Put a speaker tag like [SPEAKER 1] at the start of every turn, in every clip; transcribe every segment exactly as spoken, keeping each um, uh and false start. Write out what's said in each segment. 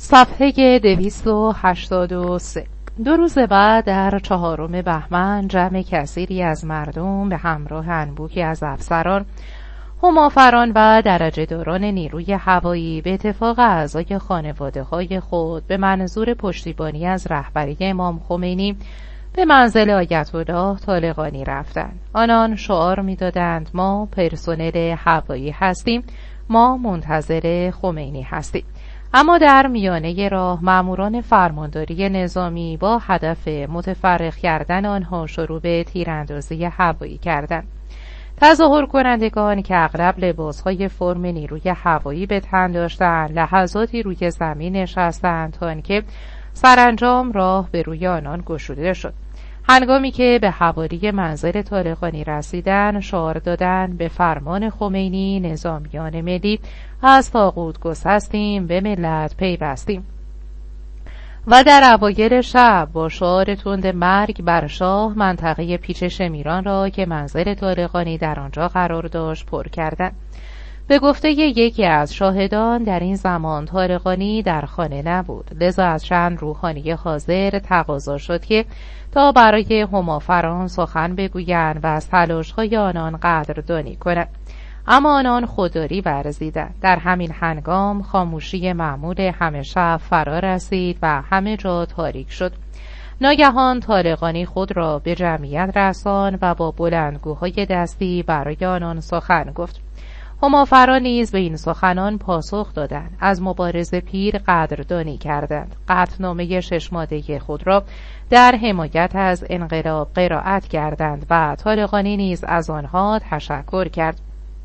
[SPEAKER 1] صفحه دویست و هشتاد و سه. دو روز بعد در چهارم بهمن جمع کثیری از مردم به همراه انبوهی از افسران، همافران و درجه داران نیروی هوایی به اتفاق اعضای خانواده های خود به منظور پشتیبانی از رهبری امام خمینی به منزل آیت الله طالقانی رفتند. آنان شعار می‌دادند ما پرسنل هوایی هستیم، ما منتظر خمینی هستیم. اما در میانه راه ماموران فرمانداری نظامی با هدف متفرق کردن آنها شروع به تیراندازی هوایی کردند. تظاهر کنندگان که اغلب لباسهای فرم نیروی هوایی به تن داشتند لحظاتی روی زمین نشستند تا اینکه سرانجام راه به روی آنان گشوده شد. هنگامی که به حوالی منزل طالقانی رسیدند شعار دادند به فرمان خمینی نظامیان ملی از طاغوت گسستیم به ملت پیوستیم و در اوایل شب با شعار تند مرگ بر شاه منطقه پیچ شمیران را که منزل طالقانی در آنجا قرار داشت پر کردند. به گفته یکی از شاهدان در این زمان طالقانی در خانه نبود، لذا از چند روحانی حاضر تقاضا شد که تا برای همافران سخن بگویند و از تلاش‌های آنان قدردانی کنند، اما آنان خودداری ورزیدند. در همین هنگام خاموشی معمول همه شب فرا رسید و همه جا تاریک شد. ناگهان طالقانی خود را به جمعیت رساند و با بلندگوهای دستی برای آنان سخن گفت. همافران نیز به این سخنان پاسخ دادند، از مبارزه پیر قدردانی کردند، قطعنامه شش ماده‌ای خود را در حمایت از انقلاب قرائت کردند و طالقانی نیز از آنها تشکر کرد.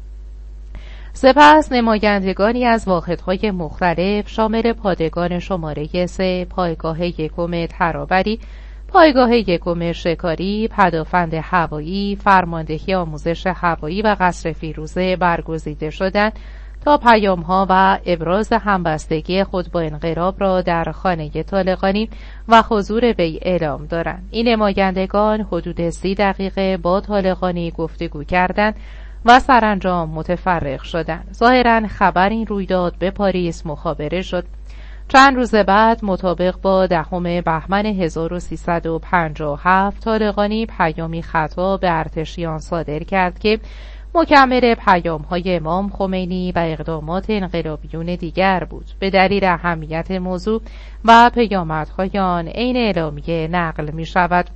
[SPEAKER 1] سپس نمایندگانی از واحدهای مختلف شامل پادگان شماره سه، پایگاه یکم ترابری، پایگاه یکم شکاری، پدافند هوایی، فرماندهی آموزش هوایی و قصر فیروزه برگزیده شدند تا پیام‌ها و ابراز همبستگی خود با انقلاب را در خانه طالقانی و حضور وی اعلام دارند. این نمایندگان حدود سی دقیقه با طالقانی گفتگو کردند و سرانجام متفرق شدند. ظاهراً خبر این رویداد به پاریس مخابره شد. چند روز بعد مطابق با دهم بهمن هزار و سیصد و پنجاه و هفت طالقانی پیامی خطاب به ارتشیان صادر کرد که مکمل پیام‌های امام خمینی و اقدامات انقلابیون دیگر بود. به دلیل اهمیت موضوع و پیامدهای آن عین اعلامیه نقل می شود: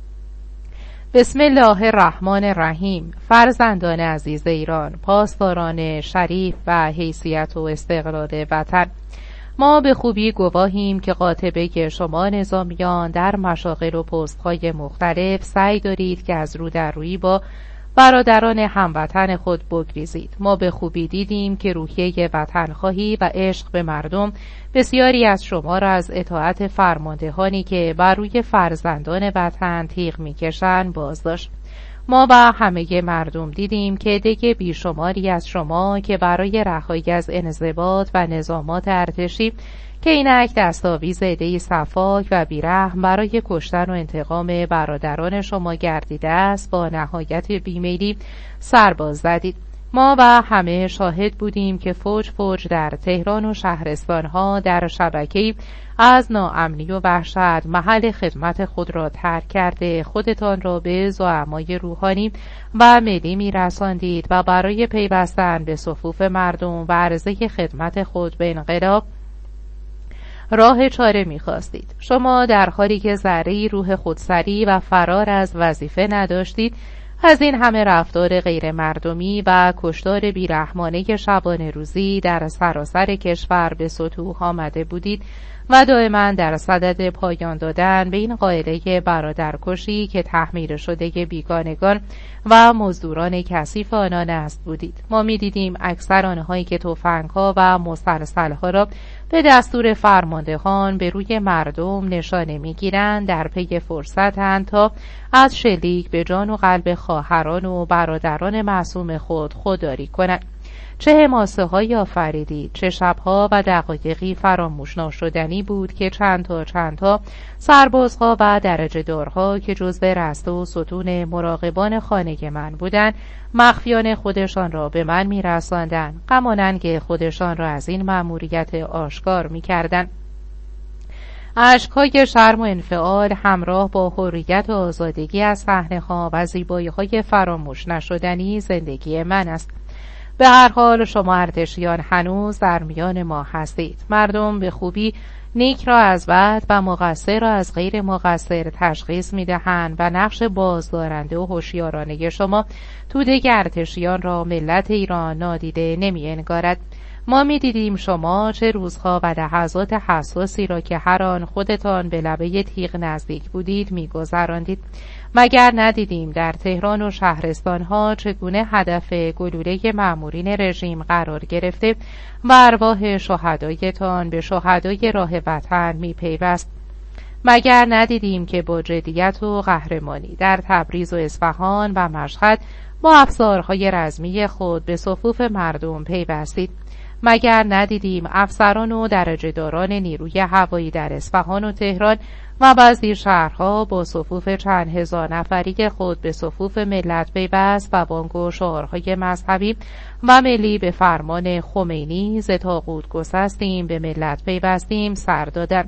[SPEAKER 1] بسم الله الرحمن الرحیم. فرزندان عزیز ایران، پاسداران شریف و حیثیت و استقلال وطن، ما به خوبی گواهیم که قاطبه شما نظامیان در مشاغل و پست‌های مختلف سعی دارید که از رو در رویی با برادران هموطن خود بگریزید. ما به خوبی دیدیم که روحیه وطنخواهی و عشق به مردم بسیاری از شما را از اطاعت فرماندهانی که بر روی فرزندان وطن تیغ می‌کشند بازداشت. ما و همه مردم دیدیم که عده بیشماری از شما که برای رهایی از انضباط و نظامات ارتشی که اینک دستاویز عده‌ای صفاک و بیرحم برای کشتن و انتقام برادران شما گردیده است با نهایت بیمیلی سرباز زدید. ما و همه شاهد بودیم که فوج فوج در تهران و شهرستانها در شبکه‌ای از ناامنی و وحشت محل خدمت خود را ترک کرده خودتان را به زعمای روحانی و ملی می‌رساندید و برای پیوستن به صفوف مردم و عرضه خدمت خود به انقلاب راه چاره می‌خواستید. شما در حالی که ذره‌ای روح خودسری و فرار از وظیفه نداشتید، از این همه رفتار غیر مردمی و کشتار بیرحمانه شبانه روزی در سراسر کشور به سطوح آمده بودید و دائما در صدد پایان دادن به این قائله برادرکشی که تحمیل شده بیگانگان و مزدوران کثیف آنان است بودید. ما می دیدیم اکثر آنهایی که تفنگ‌ها و مسلسل‌ها را به دستور فرماندهان به روی مردم نشانه می‌گیرند در پی فرصتند تا از شلیک به جان و قلب خواهران و برادران معصوم خود خودداری کنند. چه حماسه های آفریدید، چه شبها و دقایقی فراموش ناشدنی بود که چند تا چند تا سربازها و درجه دارها که جزو رسته و ستون مراقبان خانه من بودند مخفیانه خودشان را به من می‌رساندند، غم و ننگ خودشان را از این مأموریت آشکار می‌کردند. اشک‌های شرم و انفعال همراه با حریت و آزادگی از صحنه‌ها و زیبایی‌های فراموش نشدنی زندگی من است. به هر حال شما ارتشیان هنوز در میان ما هستید. مردم به خوبی نیک را از بد و مقصر را از غیر مقصر تشخیص می‌دهند و نقش بازدارنده و هوشیارانه شما توده ارتشیان را ملت ایران نادیده نمی‌انگارد. ما می‌دیدیم شما چه روزها و لحظات حساسی را که هر آن خودتان به لبه تیغ نزدیک بودید می‌گذراندید. مگر ندیدیم در تهران و شهرستان‌ها چگونه هدف گلوله مأمورین رژیم قرار گرفته و ارواح شهدایتان به شهدای راه وطن می‌پیوست؟ مگر ندیدیم که با جدیت و قهرمانی در تبریز و اصفهان و مشهد با افسارهای رزمی خود به صفوف مردم پیوستید؟ مگر ندیدیم افسران و درجه‌داران نیروی هوایی در اصفهان و تهران و بعضی شهرها با صفوف چند هزار نفری خود به صفوف ملت پیوست و بانگ و شعارهای مذهبی و ملی به فرمان خمینی ز طاغوت گسستیم به ملت پیوستیم سر دادند؟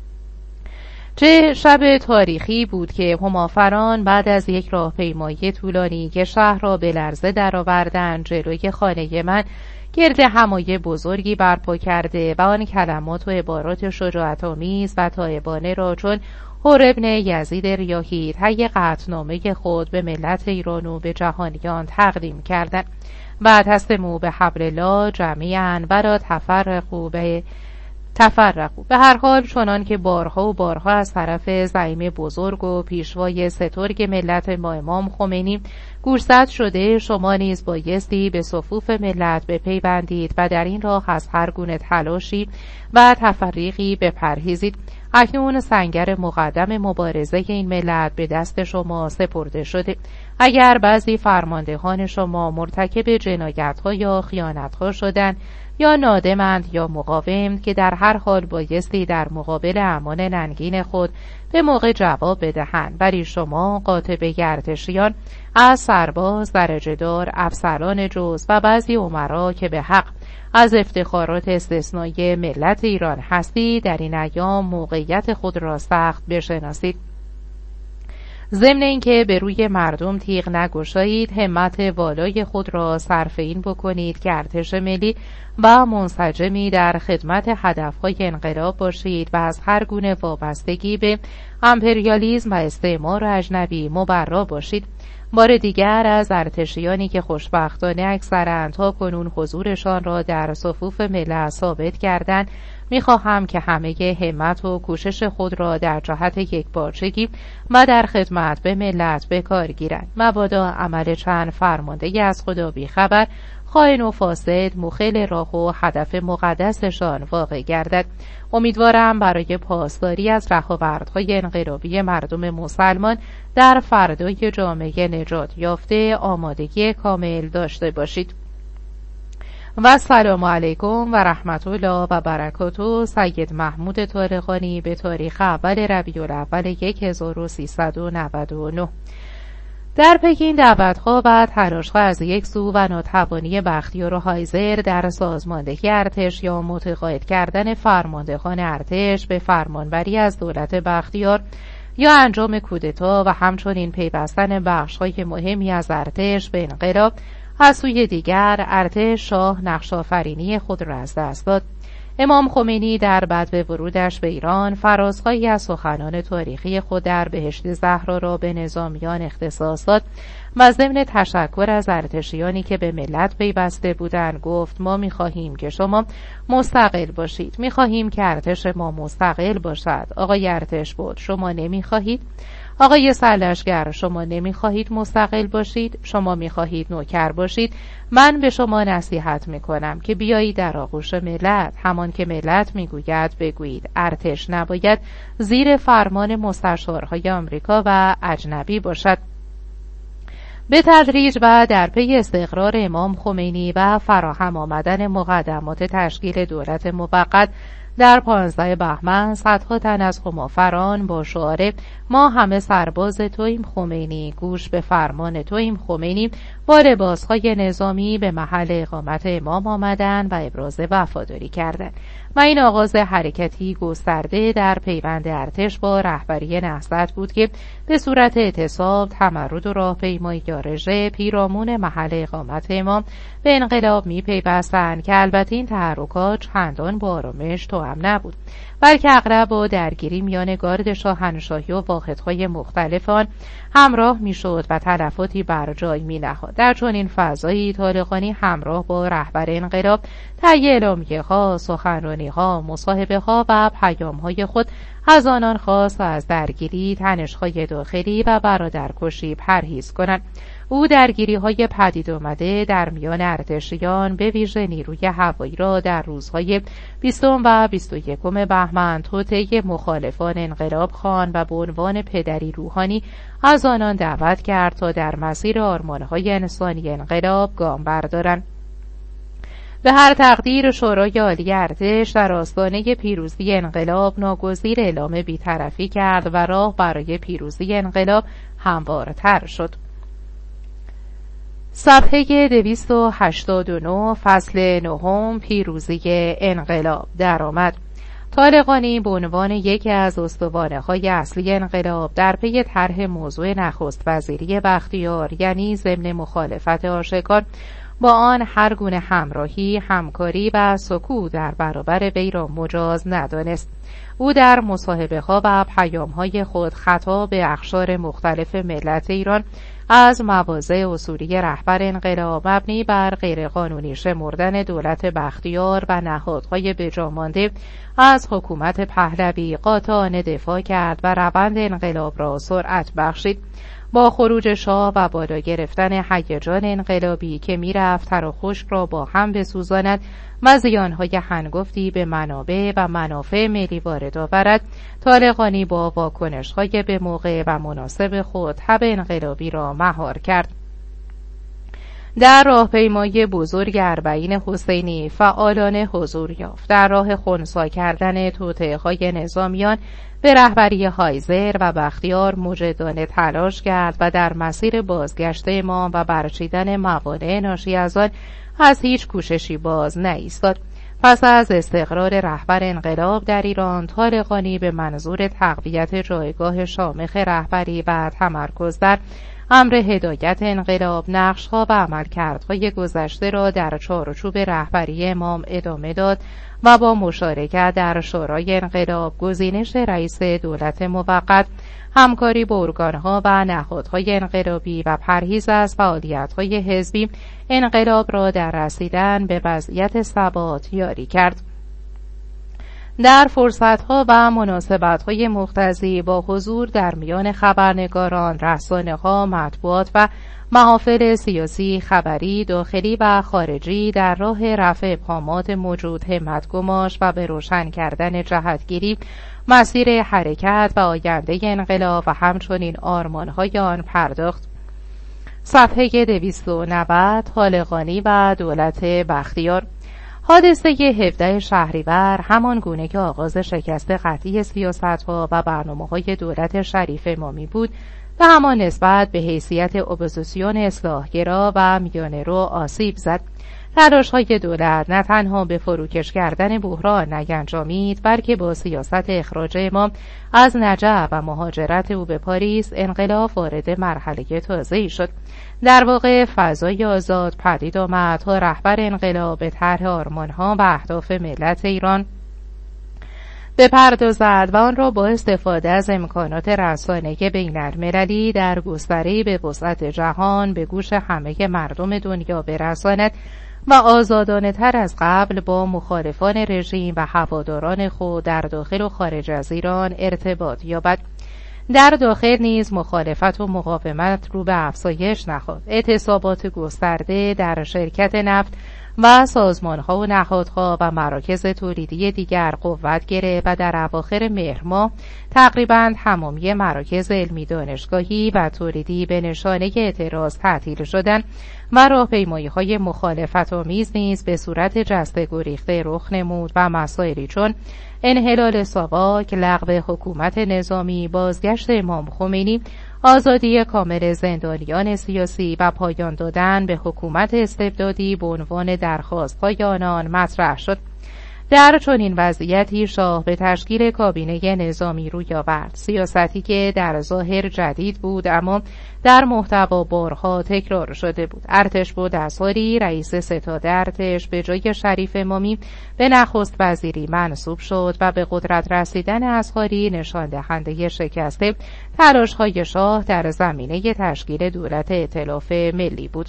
[SPEAKER 1] چه شب تاریخی بود که همافران بعد از یک راهپیمایی طولانی که شهر را به لرزه درآوردند جلوی خانه من گرد همایه بزرگی برپا کرده و آن کلمات و عبارات شجاعت‌آمیز و تائبانه را چون حر ابن یزید ریاحی طی قطعنامه خود به ملت ایران و به جهانیان تقدیم کردند. واعتصموا بحبل الله جمیعا ولا تفرقوا به تفرقوا. به هر حال چنان که بارها و بارها از طرف زعیم بزرگ و پیشوای سترگ ملت ما امام خمینی گوشزد شده، شما نیز بایستی به صفوف ملت بپیوندید و در این راه از هر گونه تلاشی و تفریقی بپرهیزید. اکنون سنگر مقدم مبارزه این ملت به دست شما سپرده شده. اگر بعضی فرماندهان شما مرتکب جنایت‌ها یا خیانت‌ها شدند یا نادمند یا مقاوم که در هر حال بایستی در مقابل اعمال ننگین خود به موقع جواب بدهند، ولی شما قاطبه ارتشیان از سرباز، درجه‌دار، افسران جز و بعضی امرا که به حق از افتخارات استثنایی ملت ایران هستی در این ایام موقعیت خود را سخت بشناسید. ضمن اینکه به روی مردم تیغ نگشایید، همت والای خود را صرف این بکنید که ارتش ملی و منسجمی در خدمت هدفهای انقلاب باشید و از هر گونه وابستگی به امپریالیسم و استعمار اجنبی مبرا باشید. بار دیگر از ارتشیانی که خوشبختانه اکثرند تا کنون حضورشان را در صفوف ملت ثابت کردند می‌خواهم که همه همت و کوشش خود را در جهت یکپارچگی و در خدمت به ملت به کار گیرند، مبادا عمل چند فرمانده از خدا بیخبر خائن و فاسد مخل راه و هدف مقدسشان واقع گردد. امیدوارم برای پاسداری از رهاوردهای انقلابی مردم مسلمان در فردای جامعه نجات یافته آمادگی کامل داشته باشید. و السلام علیکم و رحمت الله و برکاته. سید محمود طارقانی به تاریخ اول ربیع الاول هزار و سیصد و نود و نه. در پکین دعوت‌ها و تلاش‌ها از یک سو و ناتوانی بختیار و هایزر در سازماندهی ارتش یا متقاعد کردن فرماندهان ارتش به فرمانبری از دولت بختیار یا انجام کودتا و همچنین پیوستن بخش‌های مهمی از ارتش به انقلاب، از سوی دیگر ارتش شاه نقش آفرینی خود را از دست داد. امام خمینی در بدو ورودش به ایران فرازهایی از سخنان تاریخی خود در بهشت زهرا را به نظامیان اختصاص داد و ضمن تشکر از ارتشیانی که به ملت پیوسته بودند گفت ما می‌خواهیم که شما مستقل باشید، می‌خواهیم که ارتش ما مستقل باشد. آقای ارتش بود شما نمی‌خواهید؟ آقای سرلشکر شما نمیخواهید مستقل باشید؟ شما میخواهید نوکر باشید؟ من به شما نصیحت میکنم که بیایید در آغوش ملت، همان که ملت میگوید بگویید. ارتش نباید زیر فرمان مستشارهای آمریکا و اجنبی باشد. به تدریج و در پی استقرار امام خمینی و فراهم آمدن مقدمات تشکیل دولت موقت در پانزده بهمن صدها تن از همافران با شعار ما همه سرباز توییم خمینی، گوش به فرمان توییم خمینی، با لباسهای نظامی به محل اقامت امام آمدند و ابراز وفاداری کردند و این آغاز حرکتی گسترده در پیوند ارتش با رهبری نهضت بود که به صورت اعتصاب، تمرد و راهپیمایی یا رژه پیرامون محل اقامت امام به انقلاب می پیوستند که البته این تحرکات چندان با آرامش توأم نبود، بلکه اغلب با درگیری میان گارد شاهنشاهی و واحدهای مختلف آن همراه میشد و تلفاتی بر جای می نهاد. در چنین فضایی طالقانی همراه با رهبر انقلاب طی اعلامیه‌ها، سخنرانی‌ها، مصاحبه‌ها و پیام‌های خود از آنان خواست از درگیری، تنش‌های داخلی و برادرکشی پرهیز کنند. او درگیری‌های پدید آمده در میان ارتشیان به ویژه نیروی هوایی را در روزهای بیستم و بیست و یکم بهمن توطئه مخالفان انقلاب خواند و به عنوان پدری روحانی از آنان دعوت کرد تا در مسیر آرمان‌های انسانی انقلاب گام بردارند. به هر تقدیر شورای عالی ارتش در آستانه پیروزی انقلاب ناگزیر اعلام بی‌طرفی کرد و راه برای پیروزی انقلاب هموارتر شد. صفحه دویست و هشتاد و نه، فصل نهم، پیروزی انقلاب درآمد. طالقانی به عنوان یکی از استوانه‌های اصلی انقلاب در پی طرح موضوع نخست وزیری بختیار، یعنی ضمن مخالفت آشکار با آن هر گونه همراهی، همکاری و سکوت در برابر وی را مجاز ندانست. او در مصاحبه‌ها و پیام‌های خود خطاب به اقشار مختلف ملت ایران از مواضع اصولی رهبر انقلاب مبنی بر غیرقانونی شمردن دولت بختیار و نهادهای بجامانده از حکومت پهلوی قاطعانه دفاع کرد و روند انقلاب را سرعت بخشید. با خروج شاه و بالا گرفتن هیجان انقلابی که میرفت تر و خشک را با هم بسوزاند و زیانهای هنگفتی به منابع و منافع ملی وارد آورد، طالقانی با واکنش‌های به موقع و مناسب خود تب انقلابی را مهار کرد. در راهپیمایی بزرگ اربعین حسینی فعالانه حضور یافت. در راه خنثی کردن توطئه‌های نظامیان به رهبری هایزر و بختیار مجدانه تلاش کرد و در مسیر بازگشت امام و برچیدن موانع ناشی از آن از هیچ کوششی باز نایستاد. پس از استقرار رهبر انقلاب در ایران، طالقانی به منظور تقویت جایگاه شامخ رهبری و تمرکز در امر هدایت انقلاب، نقش‌ها و عملکردهای گذشته را در چارچوب رهبری امام ادامه داد و با مشارکت در شورای انقلاب، گزینش رئیس دولت موقت، همکاری با ارگان‌ها و نهادهای انقلابی و پرهیز از فعالیت‌های حزبی، انقلاب را در رسیدن به وضعیت ثبات یاری کرد. در فرصت‌ها و مناسبت‌های مقتضی با حضور در میان خبرنگاران، رسانه‌ها، مطبوعات و محافل سیاسی، خبری، داخلی و خارجی در راه رفع ابهامات موجود همت گماش و به روشن کردن جهتگیری مسیر حرکت و آینده انقلاب و همچنین آرمان‌های آن پرداخت. صفحه دویست و نود، طالقانی و دولت بختیار. حادثه هفدهم شهریور همان گونه که آغاز شکست قطعی سیاست‌ها و برنامه‌های دولت شریف امامی بود، به همان نسبت به حیثیت اپوزیسیون اصلاحگرا و میانه‌رو آسیب زد. تلاش‌های دولت نه تنها به فروکش کردن بحران نینجامید، بلکه با سیاست اخراج امام از نجف و مهاجرت او به پاریس، انقلاب وارد مرحله تازه‌ای شد. در واقع فضای آزاد پدید آمد تا رهبر انقلاب به طرح آرمان‌ها و اهداف ملت ایران بپردازد و آن را با استفاده از امکانات رسانه‌ای بین‌المللی در گستری به وسعت جهان به گوش همه مردم دنیا برساند و آزادانه تر از قبل با مخالفان رژیم و هواداران خود در داخل و خارج از ایران ارتباط یابد. در داخل نیز مخالفت و مقاومت رو به افزایش نخواست. اعتصابات گسترده در شرکت نفت و سازمان‌ها و نهادها و مراکز تولیدی دیگر قوت گرفت و در اواخر مهر ماه تقریباً تمامی مراکز علمی دانشگاهی و تولیدی به نشانه اعتراض تعطیل شدند و راهپیمایی‌های مخالفت‌آمیز نیز به صورت جسته گریخته رخ نمود و مسائلی چون انحلال ساواک، لغو حکومت نظامی، بازگشت امام خمینی، آزادی کامل زندانیان سیاسی و پایان دادن به حکومت استبدادی به عنوان درخواست‌های آنان مطرح شد. در چنین وضعیتی شاه به تشکیل کابینه نظامی روی آورد، سیاستی که در ظاهر جدید بود اما در محتوا بارها تکرار شده بود. ارتش بود اصاری رئیس ستاد ارتش به جای شریف امامی به نخست وزیری منصوب شد و به قدرت رسیدن اصاری نشان دهنده شکست تلاش‌های شاه در زمینه تشکیل دولت ائتلاف ملی بود.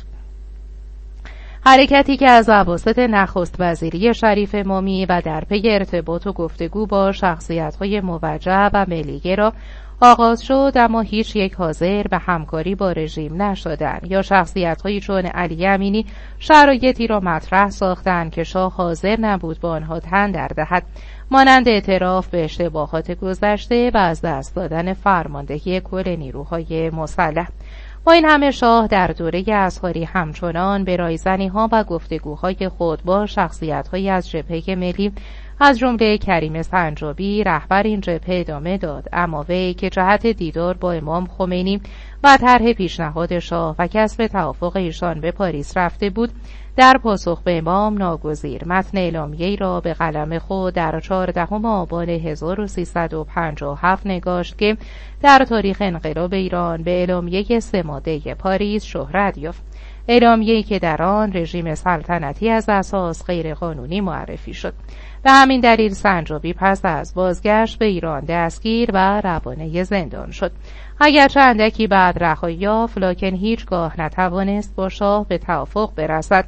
[SPEAKER 1] حرکتی که از اواسط نخست وزیری شریف امامی و در پی ارتباط و گفتگو با شخصیت‌های موجه و ملی‌گرا آغاز شد، اما هیچ یک حاضر به همکاری با رژیم نشدند یا شخصیت‌هایی چون علی امینی شرایطی را مطرح ساختند که شاه حاضر نبود با آنها تن در دهد، مانند اعتراف به اشتباهات گذشته و از دست دادن فرماندهی کل نیروهای مسلح. با این همه شاه در دوره اصحاری همچنان به رایزنی‌ها و گفتگوهای خود با شخصیت‌هایی از جبهه ملی از جمله کریم سنجابی رهبر این جبهه ادامه داد، اما وی که جهت دیدار با امام خمینی و طرح پیشنهاد شاه و کسب توافق ایشان به پاریس رفته بود، در پاسخ به امام ناگزیر متن اعلامیه‌ای را به قلم خود در چهاردهم آبان هزار و سیصد و پنجاه و هفت نگاشت که در تاریخ انقلاب ایران به اعلامیه سه ماده پاریس شهرت یافت. اعلامیه‌ای که در آن رژیم سلطنتی از اساس غیرقانونی معرفی شد. به همین دلیل سنجابی پس از بازگشت به ایران دستگیر و روانه زندان شد. اگرچه اندکی بعد رهایی یافت، لکن هیچگاه نتوانست با شاه به توافق برسد.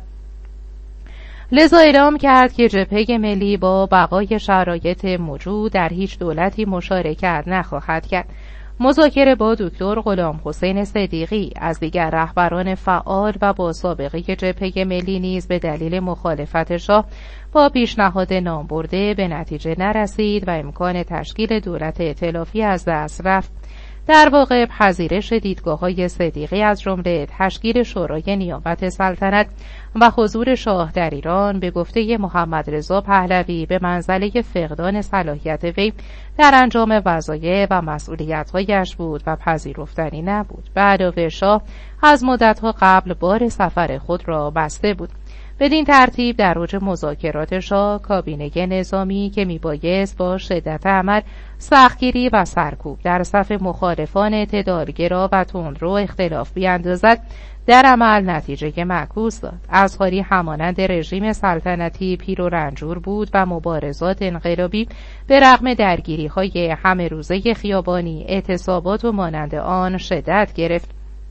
[SPEAKER 1] لذا اعلام کرد که جبهه ملی با بقای شرایط موجود در هیچ دولتی مشارکت نخواهد کرد. مذاکره با دکتر غلام حسین صدیقی از دیگر رهبران فعال و با سابقه جبهه ملی نیز به دلیل مخالفت شاه با پیشنهاد نامبرده به نتیجه نرسید و امکان تشکیل دولت ائتلافی از دست رفت. در واقع پذیرش دیدگاه‌های صدیقی از جمله تشکیل شورای نیابت سلطنت و حضور شاه در ایران به گفته محمد رضا پهلوی به منزله فقدان صلاحیت وی در انجام وظایف و مسئولیت‌هایش بود و پذیرفتنی نبود. به علاوه شاه از مدت‌ها قبل بار سفر خود را بسته بود. بدین ترتیب در اوج مذاکرات شاه کابینه نظامی که میبایست با شدت عمل سختگیری و سرکوب در صف مخالفان اعتدالگرا و تندرو اختلاف بیاندازد، در عمل نتیجه معکوس داد. اصحاری همانند رژیم سلطنتی پیر و رنجور بود و مبارزات انقلابی به رغم درگیری‌های همه روزه خیابانی، اعتصابات و مانند آن شدت گرفت،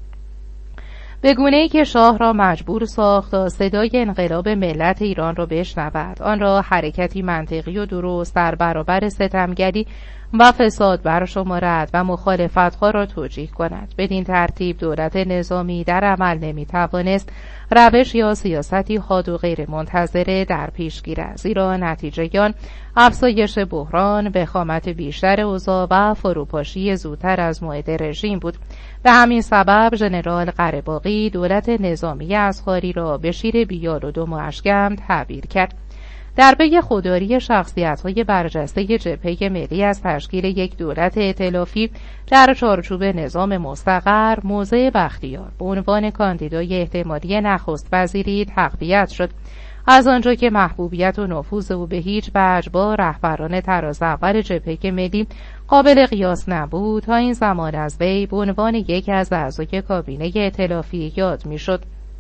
[SPEAKER 1] به گونه‌ای که شاه را مجبور ساخت تا صدای انقلاب ملت ایران را بشنود، آن را حرکتی منطقی و درست در برابر ستمگری و فساد برشمارد و مخالفت‌ها را توجیه کند. بدین ترتیب دولت نظامی در عمل نمی‌توانست روش یا سیاستی حاد و غیر منتظره در پیش گیرد، زیرا نتیجه آن افزایش بحران، وخامت بیشتر اوضاع و فروپاشی زودتر از موعد رژیم بود. به همین سبب ژنرال قره‌باغی دولت نظامی اصحاری را به شیر بیال و دم و اشکم تعبیر کرد. در پی خودداری شخصیت‌های برجسته جبهه ملی از تشکیل یک دولت ائتلافی در چارچوب نظام مستقر، موضع بختیار به عنوان کاندیدای احتمالی نخست وزیری تقویت شد. از آنجا که محبوبیت و نفوذ او به هیچ وجه با رهبران تراز اول جبهه ملی قابل قیاس نبود، تا این زمان از وی به عنوان یکی از اعضای کابینه ائتلافی یاد می‌شد.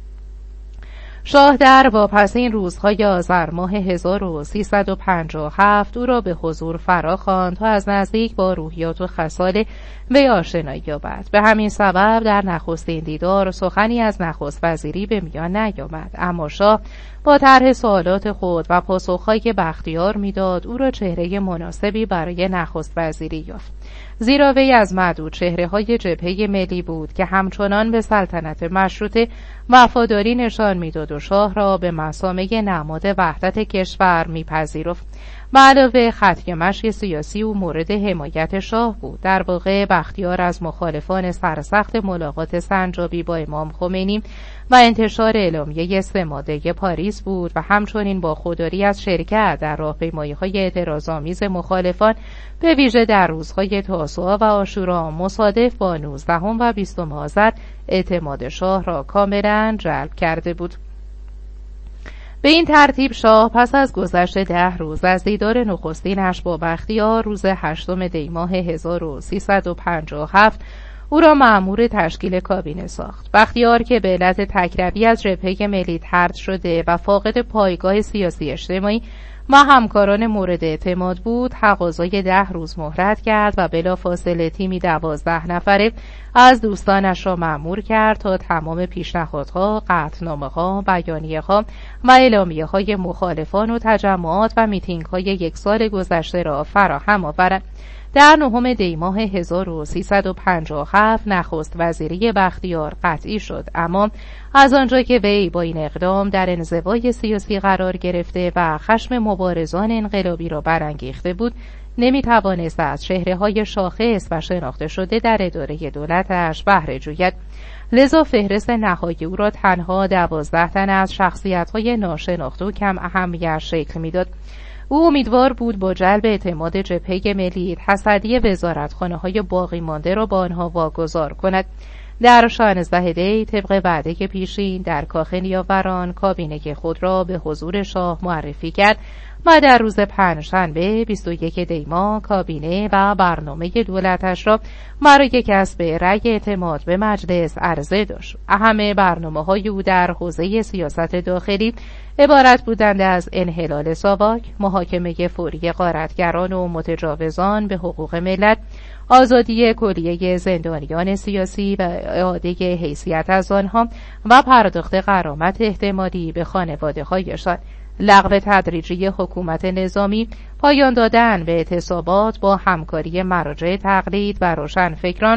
[SPEAKER 1] شاه در واپسین روزهای آذر ماه هزار و سیصد و پنجاه و هفت او را به حضور فراخواند تا از نزدیک با روحیات و خصال وی آشنایی یابد. به همین سبب در نخستین دیدار سخنی از نخست وزیری به میان نیامد، اما شاه با طرح سوالات خود و پاسخهایی که بختیار میداد او را چهره مناسبی برای نخست وزیری یافت. زیرا وی از معدود چهره‌های جبهه ملی بود که همچنان به سلطنت مشروطه وفاداری نشان می‌داد و شاه را به مسامع نماد وحدت کشور می‌پذیرفت. به علاوه خطی مشی سیاسی و مورد حمایت شاه بود. در واقع بختیار از مخالفان سرسخت ملاقات سنجابی با امام خمینی و انتشار اعلامیه سه ماده پاریس بود و همچنین با خودداری از شرکت در راهپیمایی‌های اعتراض‌آمیز مخالفان، به ویژه در روزهای تاسوعا و عاشورا مصادف با نوزدهم و بیستم آذر، اعتماد شاه را کاملا جلب کرده بود. به این ترتیب شاه پس از گذشت ده روز از دیدار نخستینش با بختیار روز هشتم دی ماه هزار و سیصد و پنجاه و هفت او را مأمور تشکیل کابینه ساخت. بختیار که به علت تکروی از جبهه ملی طرد شده و فاقد پایگاه سیاسی اجتماعی و همکاران مورد اعتماد بود، تقاضای ده روز مهلت کرد و بلافاصله تیمی دوازده نفره از دوستانش را مأمور کرد تا تمام پیشنهادها، قطعنامه‌ها، بیانیه‌ها و اعلامیه‌های مخالفان و تجمعات و میتینگ‌های یک سال گذشته را فراهم آورند. در نهم دی ماه هزار و سیصد و پنجاه و هفت نخست وزیری بختیار قطعی شد، اما از آنجا که وی با این اقدام در انزوای سیاسی قرار گرفته و خشم مبارزان انقلابی را برانگیخته بود، نمیتوانست از چهره‌های شاخص و شناخته شده در اداره دولتش بهره جوید. لذا فهرست نهایی او را تنها دوازده تن از شخصیت‌های ناشناخته و کم اهمیت شکل میداد. او امیدوار بود با جلب اعتماد جبهه ملی تصدی وزارتخانه‌های باقی مانده را با آنها واگذار کند. در شانزده دی طبق وعده پیشین در کاخ نیاوران کابینه خود را به حضور شاه معرفی کرد و در روز پنجشنبه بیست و یک دی ماه کابینه و برنامه دولتش را برای کسب رأی اعتماد به مجلس عرضه داشت. اهم برنامه‌های او در حوزه سیاست داخلی عبارت بودند از انحلال ساواک، محاکمه فوری غارتگران و متجاوزان به حقوق ملت، آزادی کلیه زندانیان سیاسی و اعاده حیثیت از آنها و پرداخت غرامت احتمالی به خانواده‌هایشان، لغو تدریجی حکومت نظامی، پایان دادن به اعتصابات با همکاری مراجع تقلید و روشنفکران،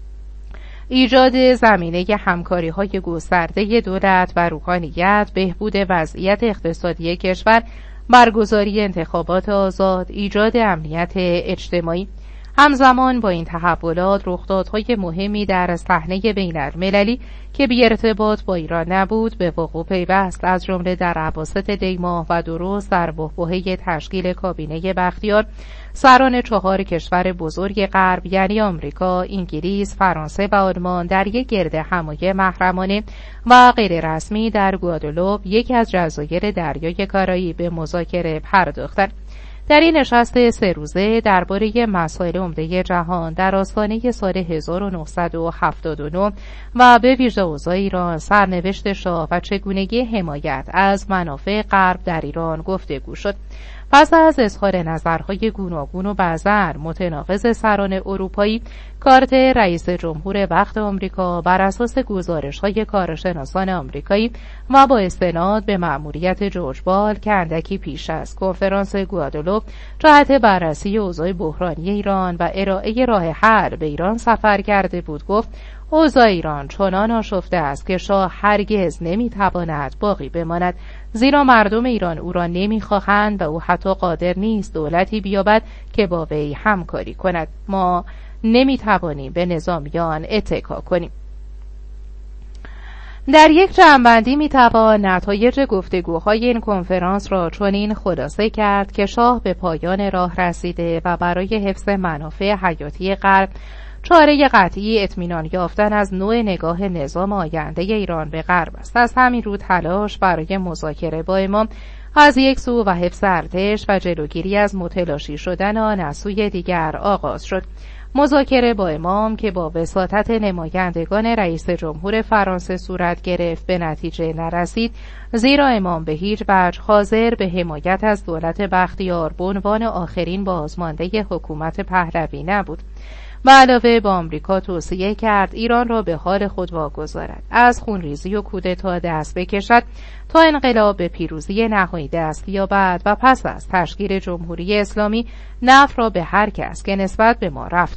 [SPEAKER 1] ایجاد زمینه همکاری‌های گسترده دولت و روحانیت، بهبود وضعیت اقتصادی کشور، برگزاری انتخابات آزاد، ایجاد امنیت اجتماعی. همزمان با این تحولات رخدادهای مهمی در صحنه بین‌المللی که بی ارتباط با ایران نبود به وقوع پیوست، از جمله در اواسط دی ماه و درست در بحبوحه تشکیل کابینه بختیار، سران چهار کشور بزرگ غرب یعنی آمریکا، انگلیس، فرانسه و آلمان در یک گرد همایی محرمانه و غیر رسمی در گوادلوپ، یکی از جزایر دریای کارائیب، به مذاکره پرداختند. در این نشست سه روزه درباره مسائل عمده جهان در آستانه سال هزار و نهصد و هفتاد و نه و به ویژه اوضاع ایران، سرنوشت شاه و چگونگی حمایت از منافع غرب در ایران گفتگو شد. پس از اظهار نظرهای گوناگون و بعضاً متناقض سران اروپایی، کارت رئیس جمهور وقت آمریکا بر اساس گزارش‌های کارشناسان آمریکایی و با استناد به مأموریت جورج بال که اندکی پیش از کنفرانس گوادلوپ جهت بررسی اوضاع بحرانی ایران و ارائه راه حل به ایران سفر کرده بود، گفت اوضاع ایران چنان آشفته است که شاه هرگز نمیتواند باقی بماند، زیرا مردم ایران او را نمیخواهند و او حتی قادر نیست دولتی بیابد که با وی همکاری کند. ما نمیتوانیم به نظامیان اتکا کنیم. در یک جمع‌بندی میتوان نتایج گفتگوهای این کنفرانس را چنین خلاصه کرد که شاه به پایان راه رسیده و برای حفظ منافع حیاتی غرب چاره قطعی اطمینان یافتن از نوع نگاه نظام آینده ایران به غرب است. از همین رو تلاش برای مذاکره با امام از یک سو و حفظ ارتش و جلوگیری از متلاشی شدن آن از سوی دیگر آغاز شد. مذاکره با امام که با وساطت نمایندگان رئیس جمهور فرانسه صورت گرفت به نتیجه نرسید، زیرا امام به هیچ وجه حاضر به حمایت از دولت بختیار به عنوان آخرین بازمانده حکومت پهلوی نبود. به علاوه با آمریکا توصیه کرد ایران را به حال خود واگذارد، از خونریزی و کودتا دست بکشد تا انقلاب به پیروزی نهایی دست یابد و پس از تشکیل جمهوری اسلامی نفت را به هر کس که نسبت به ما رفتار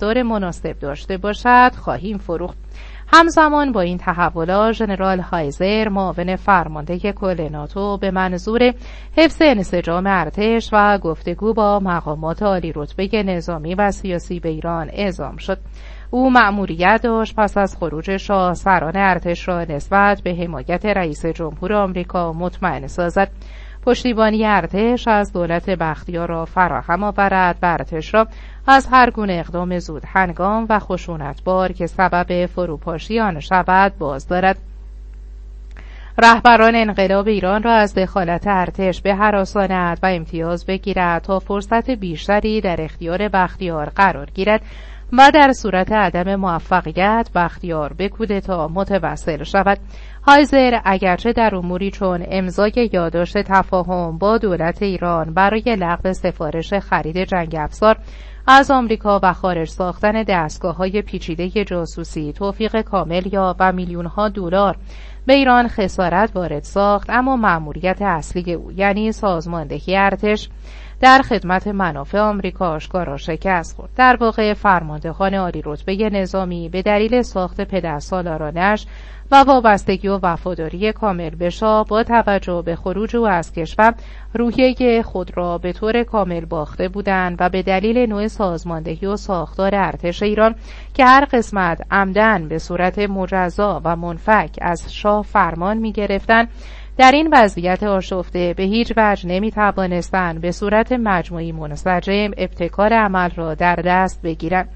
[SPEAKER 1] رفتار مناسب داشته باشد خواهیم فروخت. همزمان با این تحولات ژنرال هایزر معاون فرمانده کل ناتو به منظور حفظ انسجام ارتش و گفتگو با مقامات عالی رتبه نظامی و سیاسی به ایران اعزام شد. او مأموریت داشت پس از خروج شاه سران ارتش را نسبت به حمایت رئیس جمهور آمریکا مطمئن سازد. پشتیبانی ارتش از دولت بختیار را فراهم آورد و ارتش را از هر گونه اقدام زود هنگام و خشونتبار که سبب فروپاشی آن شود باز دارد. رهبران انقلاب ایران را از دخالت ارتش بهراساند و امتیاز بگیرد تا فرصت بیشتری در اختیار بختیار قرار گیرد و در صورت عدم موفقیت بختیار به کودتا متوسل شود. هایزر اگرچه در اموری چون امضای یادداشت تفاهم با دولت ایران برای لغو سفارش خرید جنگ افزار از آمریکا و خارج ساختن دستگاه‌های پیچیده جاسوسی توفیق کامل یافت و میلیون‌ها دلار به ایران خسارت وارد ساخت، اما مأموریت اصلی او یعنی سازماندهی ارتش در خدمت منافع آمریکا آشکارا شکست خورد. در واقع فرماندهان عالی رتبه نظامی به دلیل ساخت پدرسالارانش و وابستگی و وفاداری کامل به شاه با توجه به خروج او از کشور روحیه خود را به طور کامل باخته بودند و به دلیل نوع سازماندهی و ساختار ارتش ایران که هر قسمت عمدن به صورت مجزا و منفک از شاه فرمان می گرفتند، در این وضعیت آشفته به هیچ وجه نمی توانستند به صورت مجموعی منسجم ابتکار عمل را در دست بگیرند.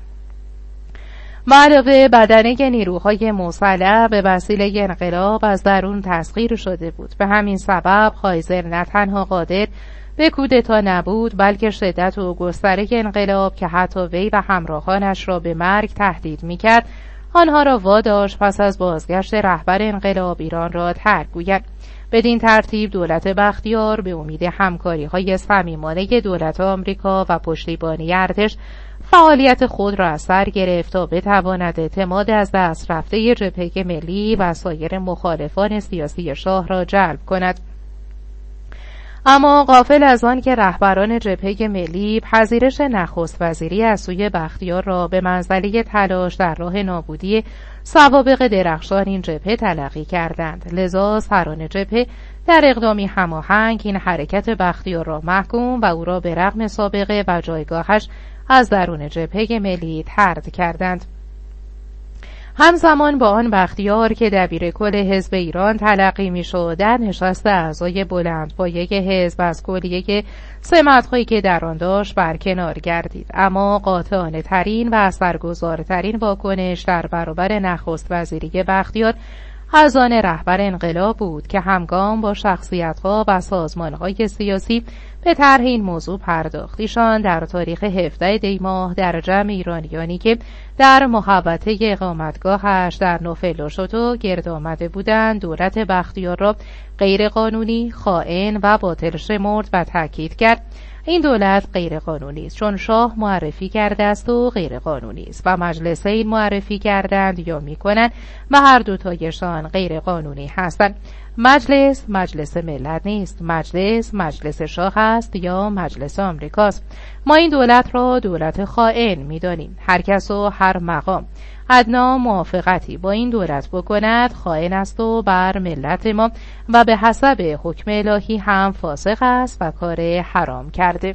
[SPEAKER 1] علاوه بدنه نیروهای مسلح به وسیله انقلاب از درون تسخیر شده بود. به همین سبب هایزر نه تنها قادر به کودتا نبود بلکه شدت و گستره انقلاب که حتی وی و همراهانش را به مرگ تهدید می‌کرد آنها را واداشت پس از بازگشت رهبر انقلاب ایران را ترک گویند. بدین ترتیب دولت بختیار به امید همکاری‌های صمیمانه دولت آمریکا و پشتیبانی ارتش فعالیت خود را از سر گرفت تا بتواند اعتماد از دست رفته جبهه ملی و سایر مخالفان سیاسی شاه را جلب کند. اما غافل از آن که رهبران جبهه ملی پذیرش نخست وزیری از سوی بختیار را به منزله تلاش در راه نابودی سوابق درخشان این جبهه تلقی کردند، لذا سران جبهه در اقدامی هماهنگ این حرکت بختیار را محکوم و او را به رغم سابقه و جایگاهش از درون جبهه ملی طرد کردند. همزمان با آن بختیار که دبیر کل حزب ایران تلقی می‌شد در نشست اعضای بلندپایه حزب از کلیه سمت‌هایی که در آن داشت برکنار گردید، اما قاطعانه ترین و اثرگذارترین واکنش در برابر نخست وزیری بختیار از آن رهبر انقلاب بود که همگام با شخصیت‌ها و سازمان‌های سیاسی به طرح این موضوع پرداخت. ایشان در تاریخ هفدهم دی ماه در جمع ایرانیانی که در محوطه اقامتگاهش در نوفلوشوتو گرد آمده بودند دولت بختیار را غیر قانونی، خائن و باطل شمرد و تاکید کرد این دولت غیر قانونی است چون شاه معرفی کرده است و غیر قانونی است و مجلسین معرفی کردند یا میکنند و هر دوتایشان غیر قانونی هستند. مجلس مجلس ملت نیست، مجلس مجلس شاه است یا مجلس آمریکاست. ما این دولت را دولت خائن می‌دانیم. هر کس و هر مقام ادنا موافقتی با این دولت بکند خائن است و بر ملت ما و به حسب حکم الهی هم فاسق است و کار حرام کرده.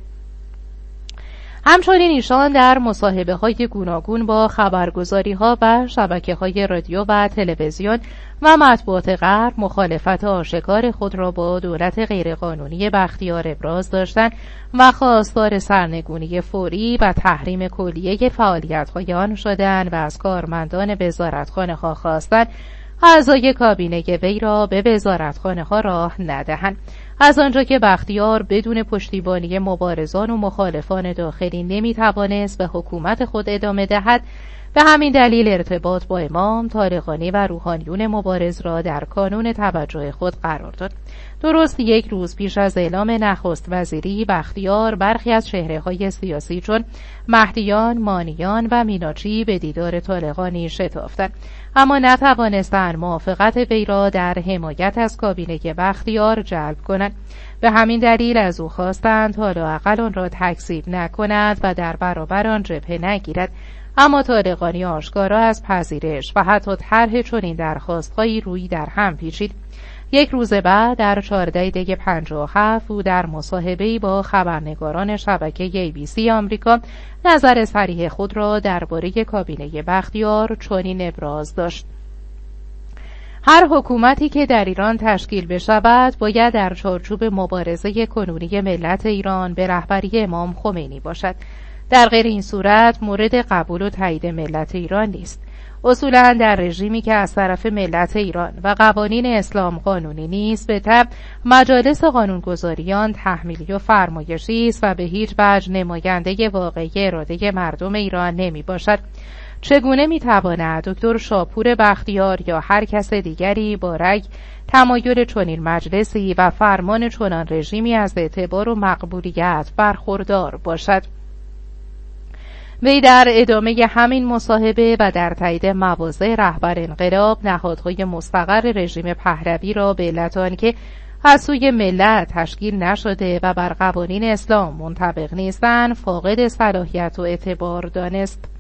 [SPEAKER 1] همچنین ایشان در مصاحبه های گوناگون با خبرگزاری ها و شبکه های رادیو و تلویزیون و مطبوعات غرب مخالفت آشکار خود را با دولت غیرقانونی بختیار ابراز داشتند و خواستار سرنگونی فوری و تحریم کلیه فعالیت های آن شدند و از کارمندان وزارتخانه ها خواستند اعضای کابینه وی را به وزارتخانه ها راه ندهند. از آنجا که بختیار بدون پشتیبانی مبارزان و مخالفان داخلی نمیتوانست به حکومت خود ادامه دهد، به همین دلیل ارتباط با امام، طالقانی و روحانیون مبارز را در کانون توجه خود قرار داد. درست یک روز پیش از اعلام نخست وزیری بختیار برخی از چهره‌های سیاسی چون مهدیان، مانیان و میناچی به دیدار طالقانی شتافتند، اما نتوانستند موافقت وی را در حمایت از کابینه بختیار جلب کنند. به همین دلیل از او خواستند تا لااقل آن را تکذیب نکند و در برابر آن جبهه نگیرد. اما طالقانی آشکارا از پذیرش و حتی طرح چنین درخواست‌هایی روی در هم پیچید. یک روز بعد در چهاردهم دی پنجاه و هفت او در مصاحبه‌ای با خبرنگاران شبکه ای بی سی آمریکا نظر صریح خود را درباره کابینه بختیار چنین ابراز داشت: هر حکومتی که در ایران تشکیل بشود باید در چارچوب مبارزه کنونی ملت ایران به رهبری امام خمینی باشد. در غیر این صورت مورد قبول و تایید ملت ایران نیست. اصولا در رژیمی که از طرف ملت ایران و قوانین اسلام قانونی نیست، به طبع مجالس قانونگذاریان تحمیلی و فرمایشی است و به هیچ وجه نماینده واقعی اراده مردم ایران نمی باشد. چگونه می تواند دکتر شاپور بختیار یا هر کس دیگری با رأی تمایل چنین مجلسی و فرمان چنان رژیمی از اعتبار و مقبولیت برخوردار باشد؟ وی در ادامه همین مصاحبه و در تایید مواضع رهبر انقلاب نهادهای مستقر رژیم پهلوی را به علت آنکه از سوی ملت تشکیل نشده و بر قوانین اسلام منطبق نیستند فاقد صلاحیت و اعتبار دانست.